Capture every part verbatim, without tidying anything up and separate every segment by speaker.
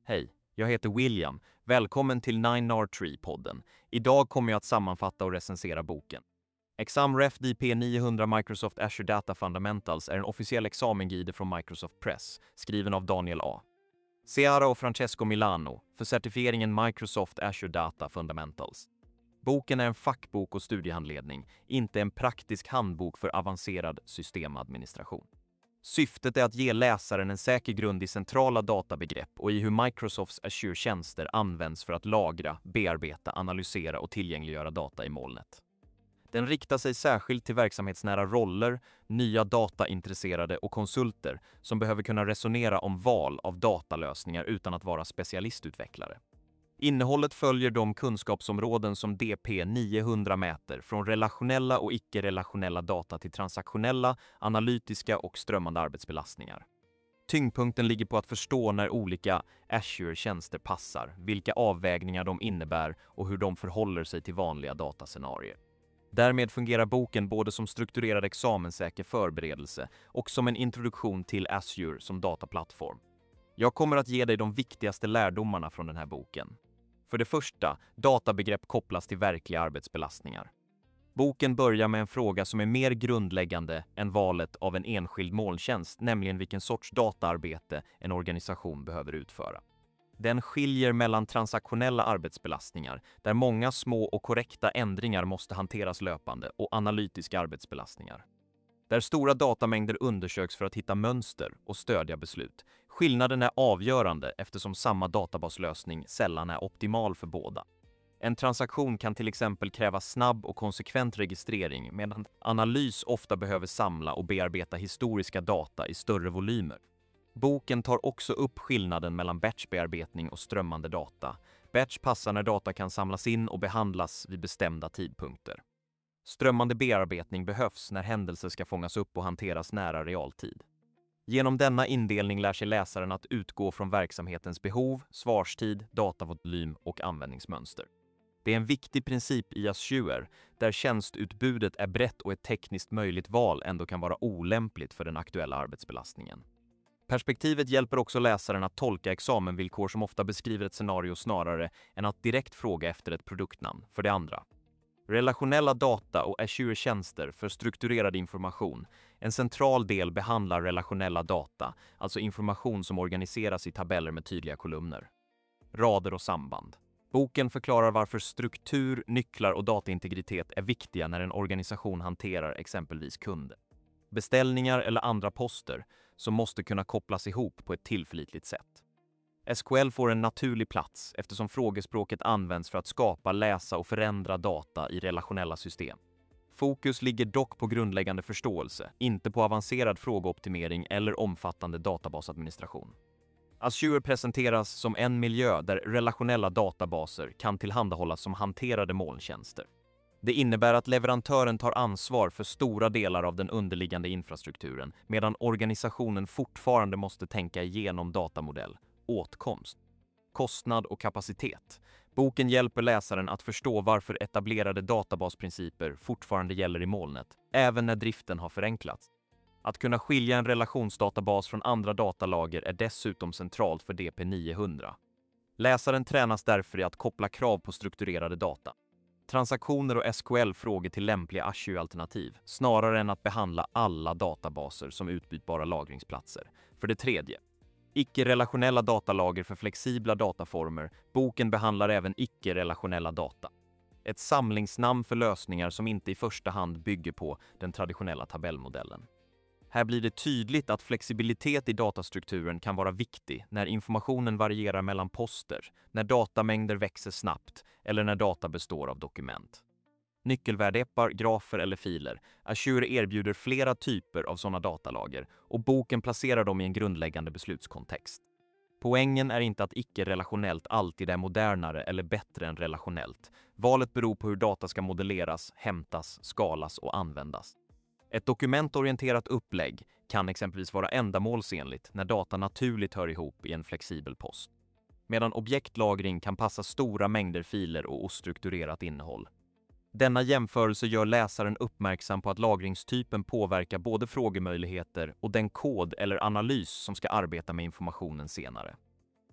Speaker 1: Hej, jag heter William. Välkommen till nine R tre-podden. Idag kommer jag att sammanfatta och recensera boken. ExamRef D P nio hundra Microsoft Azure Data Fundamentals är en officiell examenguide från Microsoft Press, skriven av Daniel A. Seara och Francesco Milano för certifieringen Microsoft Azure Data Fundamentals. Boken är en fackbok och studiehandledning, inte en praktisk handbok för avancerad systemadministration. Syftet är att ge läsaren en säker grund i centrala databegrepp och i hur Microsofts Azure-tjänster används för att lagra, bearbeta, analysera och tillgängliggöra data i molnet. Den riktar sig särskilt till verksamhetsnära roller, nya dataintresserade och konsulter som behöver kunna resonera om val av datalösningar utan att vara specialistutvecklare. Innehållet följer de kunskapsområden som D P nio hundra mäter, från relationella och icke-relationella data till transaktionella, analytiska och strömmande arbetsbelastningar. Tyngdpunkten ligger på att förstå när olika Azure-tjänster passar, vilka avvägningar de innebär och hur de förhåller sig till vanliga datascenarier. Därmed fungerar boken både som strukturerad examenssäker förberedelse och som en introduktion till Azure som dataplattform. Jag kommer att ge dig de viktigaste lärdomarna från den här boken. För det första, databegrepp kopplas till verkliga arbetsbelastningar. Boken börjar med en fråga som är mer grundläggande än valet av en enskild molntjänst, nämligen vilken sorts dataarbete en organisation behöver utföra. Den skiljer mellan transaktionella arbetsbelastningar, där många små och korrekta ändringar måste hanteras löpande, och analytiska arbetsbelastningar, där stora datamängder undersöks för att hitta mönster och stödja beslut. Skillnaden är avgörande eftersom samma databaslösning sällan är optimal för båda. En transaktion kan till exempel kräva snabb och konsekvent registrering, medan analys ofta behöver samla och bearbeta historiska data i större volymer. Boken tar också upp skillnaden mellan batchbearbetning och strömmande data. Batch passar när data kan samlas in och behandlas vid bestämda tidpunkter. Strömmande bearbetning behövs när händelser ska fångas upp och hanteras nära realtid. Genom denna indelning lär sig läsaren att utgå från verksamhetens behov, svarstid, datavolym och användningsmönster. Det är en viktig princip i Azure, där tjänstutbudet är brett och ett tekniskt möjligt val ändå kan vara olämpligt för den aktuella arbetsbelastningen. Perspektivet hjälper också läsaren att tolka examenvillkor som ofta beskriver ett scenario snarare än att direkt fråga efter ett produktnamn. För det andra, relationella data och Azure-tjänster för strukturerad information. En central del behandlar relationella data, alltså information som organiseras i tabeller med tydliga kolumner, rader och samband. Boken förklarar varför struktur, nycklar och dataintegritet är viktiga när en organisation hanterar exempelvis kunder, beställningar eller andra poster som måste kunna kopplas ihop på ett tillförlitligt sätt. S Q L får en naturlig plats eftersom frågespråket används för att skapa, läsa och förändra data i relationella system. Fokus ligger dock på grundläggande förståelse, inte på avancerad frågeoptimering eller omfattande databasadministration. Azure presenteras som en miljö där relationella databaser kan tillhandahållas som hanterade molntjänster. Det innebär att leverantören tar ansvar för stora delar av den underliggande infrastrukturen, medan organisationen fortfarande måste tänka igenom datamodell, åtkomst, kostnad och kapacitet. Boken hjälper läsaren att förstå varför etablerade databasprinciper fortfarande gäller i molnet, även när driften har förenklats. Att kunna skilja en relationsdatabas från andra datalager är dessutom centralt för D P nio hundra. Läsaren tränas därför i att koppla krav på strukturerade data, transaktioner och S Q L-frågor till lämpliga Azure-alternativ, snarare än att behandla alla databaser som utbytbara lagringsplatser. För det tredje, icke-relationella datalager för flexibla dataformer. Boken behandlar även icke-relationella data, ett samlingsnamn för lösningar som inte i första hand bygger på den traditionella tabellmodellen. Här blir det tydligt att flexibilitet i datastrukturen kan vara viktig när informationen varierar mellan poster, när datamängder växer snabbt eller när data består av dokument, nyckelvärdeappar, grafer eller filer. Azure erbjuder flera typer av sådana datalager och boken placerar dem i en grundläggande beslutskontext. Poängen är inte att icke-relationellt alltid är modernare eller bättre än relationellt. Valet beror på hur data ska modelleras, hämtas, skalas och användas. Ett dokumentorienterat upplägg kan exempelvis vara ändamålsenligt när data naturligt hör ihop i en flexibel post, medan objektlagring kan passa stora mängder filer och ostrukturerat innehåll. Denna jämförelse gör läsaren uppmärksam på att lagringstypen påverkar både frågemöjligheter och den kod eller analys som ska arbeta med informationen senare.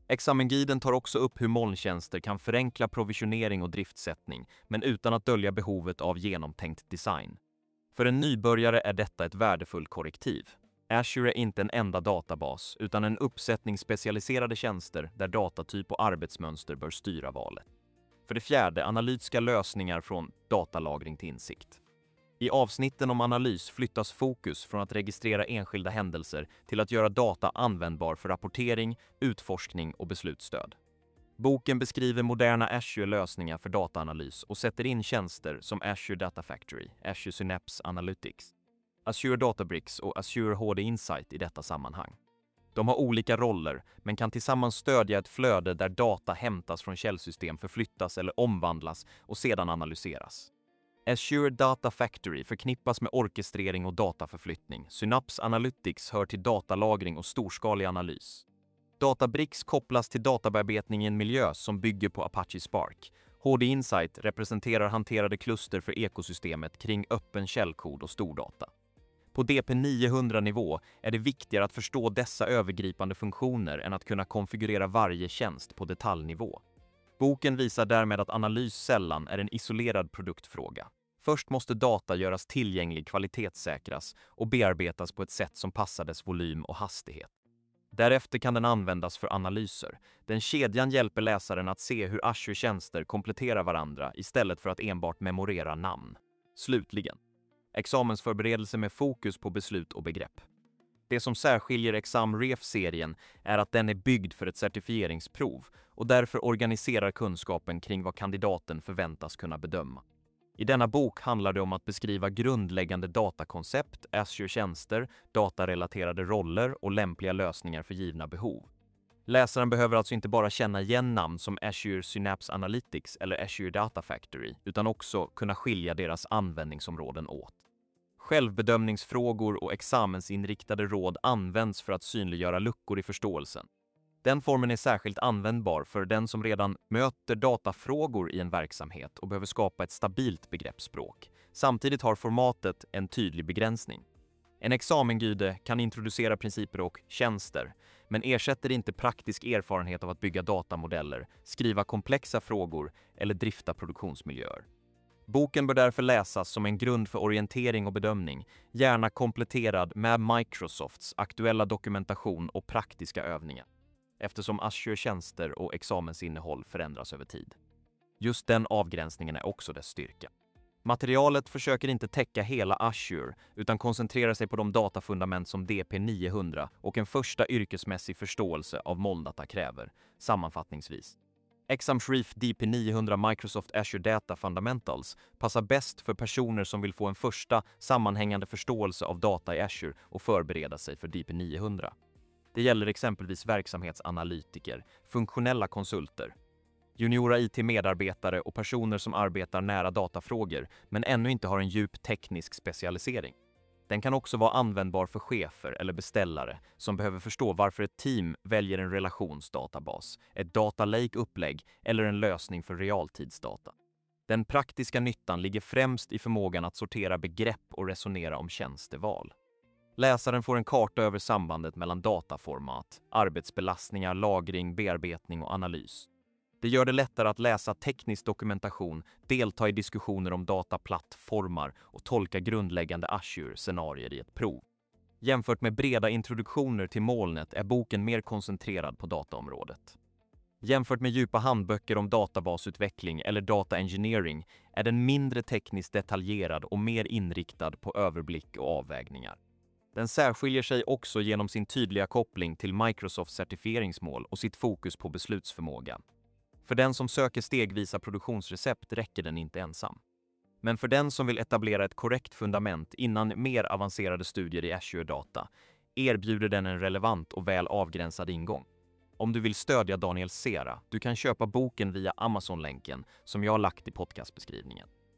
Speaker 1: Examenguiden tar också upp hur molntjänster kan förenkla provisionering och driftsättning, men utan att dölja behovet av genomtänkt design. För en nybörjare är detta ett värdefullt korrektiv. Azure är inte en enda databas, utan en uppsättning specialiserade tjänster där datatyp och arbetsmönster bör styra valet. För det fjärde, analytiska lösningar från datalagring till insikt. I avsnitten om analys flyttas fokus från att registrera enskilda händelser till att göra data användbar för rapportering, utforskning och beslutsstöd. Boken beskriver moderna Azure-lösningar för dataanalys och sätter in tjänster som Azure Data Factory, Azure Synapse Analytics, Azure Databricks och Azure H D Insight i detta sammanhang. De har olika roller, men kan tillsammans stödja ett flöde där data hämtas från källsystem, förflyttas eller omvandlas och sedan analyseras. Azure Data Factory förknippas med orkestrering och dataförflyttning. Synapse Analytics hör till datalagring och storskalig analys. Databricks kopplas till databearbetning i en miljö som bygger på Apache Spark. H D Insight representerar hanterade kluster för ekosystemet kring öppen källkod och stordata. På D P niohundra-nivå är det viktigare att förstå dessa övergripande funktioner än att kunna konfigurera varje tjänst på detaljnivå. Boken visar därmed att analys sällan är en isolerad produktfråga. Först måste data göras tillgänglig, kvalitetssäkras och bearbetas på ett sätt som passar dess volym och hastighet. Därefter kan den användas för analyser. Den kedjan hjälper läsaren att se hur Azure-tjänster kompletterar varandra istället för att enbart memorera namn. Slutligen, examensförberedelse med fokus på beslut och begrepp. Det som särskiljer ExamRef-serien är att den är byggd för ett certifieringsprov och därför organiserar kunskapen kring vad kandidaten förväntas kunna bedöma. I denna bok handlar det om att beskriva grundläggande datakoncept, Azure-tjänster, datarelaterade roller och lämpliga lösningar för givna behov. Läsaren behöver alltså inte bara känna igen namn som Azure Synapse Analytics eller Azure Data Factory, utan också kunna skilja deras användningsområden åt. Självbedömningsfrågor och examensinriktade råd används för att synliggöra luckor i förståelsen. Den formen är särskilt användbar för den som redan möter datafrågor i en verksamhet och behöver skapa ett stabilt begreppsspråk. Samtidigt har formatet en tydlig begränsning. En examenguide kan introducera principer och tjänster, men ersätter inte praktisk erfarenhet av att bygga datamodeller, skriva komplexa frågor eller drifta produktionsmiljöer. Boken bör därför läsas som en grund för orientering och bedömning, gärna kompletterad med Microsofts aktuella dokumentation och praktiska övningar, eftersom Azure-tjänster och examensinnehåll förändras över tid. Just den avgränsningen är också dess styrka. Materialet försöker inte täcka hela Azure utan koncentrerar sig på de datafundament som D P niohundra och en första yrkesmässig förståelse av molndata kräver. Sammanfattningsvis, ExamRef D P niohundra Microsoft Azure Data Fundamentals passar bäst för personer som vill få en första sammanhängande förståelse av data i Azure och förbereda sig för D P niohundra. Det gäller exempelvis verksamhetsanalytiker, funktionella konsulter, juniora I T-medarbetare och personer som arbetar nära datafrågor men ännu inte har en djup teknisk specialisering. Den kan också vara användbar för chefer eller beställare som behöver förstå varför ett team väljer en relationsdatabas, ett data lake-upplägg eller en lösning för realtidsdata. Den praktiska nyttan ligger främst i förmågan att sortera begrepp och resonera om tjänsteval. Läsaren får en karta över sambandet mellan dataformat, arbetsbelastningar, lagring, bearbetning och analys. Det gör det lättare att läsa teknisk dokumentation, delta i diskussioner om dataplattformar och tolka grundläggande Azure-scenarier i ett prov. Jämfört med breda introduktioner till molnet är boken mer koncentrerad på dataområdet. Jämfört med djupa handböcker om databasutveckling eller data engineering är den mindre tekniskt detaljerad och mer inriktad på överblick och avvägningar. Den särskiljer sig också genom sin tydliga koppling till Microsofts certifieringsmål och sitt fokus på beslutsförmåga. För den som söker stegvisa produktionsrecept räcker den inte ensam. Men för den som vill etablera ett korrekt fundament innan mer avancerade studier i Azure-data erbjuder den en relevant och väl avgränsad ingång. Om du vill stödja Daniel Sera, du kan köpa boken via Amazon-länken som jag har lagt i podcastbeskrivningen.